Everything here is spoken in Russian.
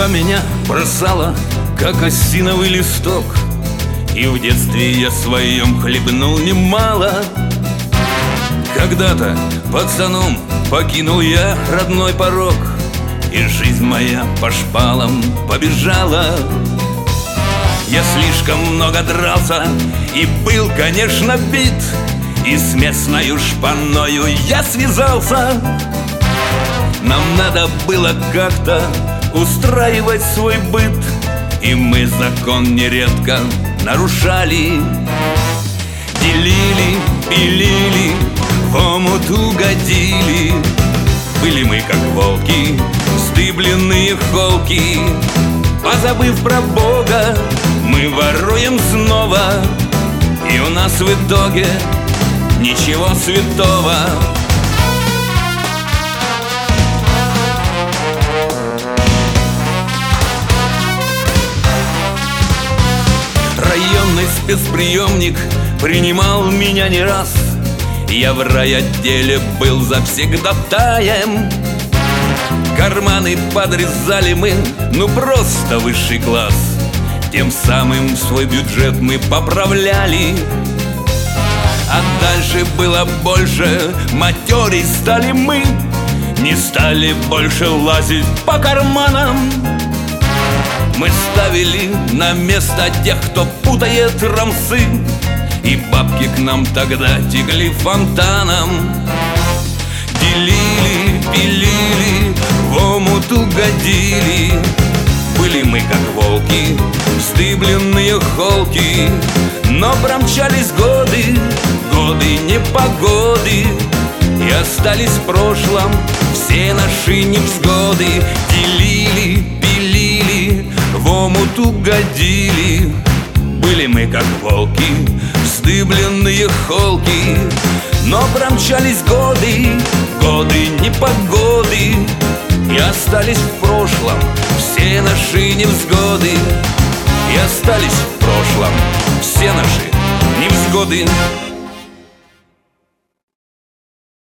Судьба меня бросала, как осиновый листок, и в детстве я своем хлебнул немало. Когда-то пацаном покинул я родной порог, и жизнь моя по шпалам побежала. Я слишком много дрался и был, конечно, бит, и с местною шпаною я связался. Нам надо было как-то устраивать свой быт, и мы закон нередко нарушали. Делили, пилили, в омут угодили. Были мы как волки, вздыбленные холки. Позабыв про Бога, мы воруем снова, и у нас в итоге ничего святого. Районный спецприемник принимал меня не раз. Я в райотделе был завсегдатаем. Карманы подрезали мы, ну просто высший класс. Тем самым свой бюджет мы поправляли. А дальше было больше, матерей стали мы. Не стали больше лазить по карманам. Мы ставили на место тех, кто путает рамсы, и бабки к нам тогда текли фонтаном. Делили, пилили, в омут угодили. Были мы как волки, вздыбленные холки. Но промчались годы, годы непогоды, и остались в прошлом все наши невзгоды. Делили, пилили, в омут угодили. Были мы как волки, вздыбленные холки. Но промчались годы, годы непогоды, и остались в прошлом все наши невзгоды. И остались в прошлом все наши невзгоды.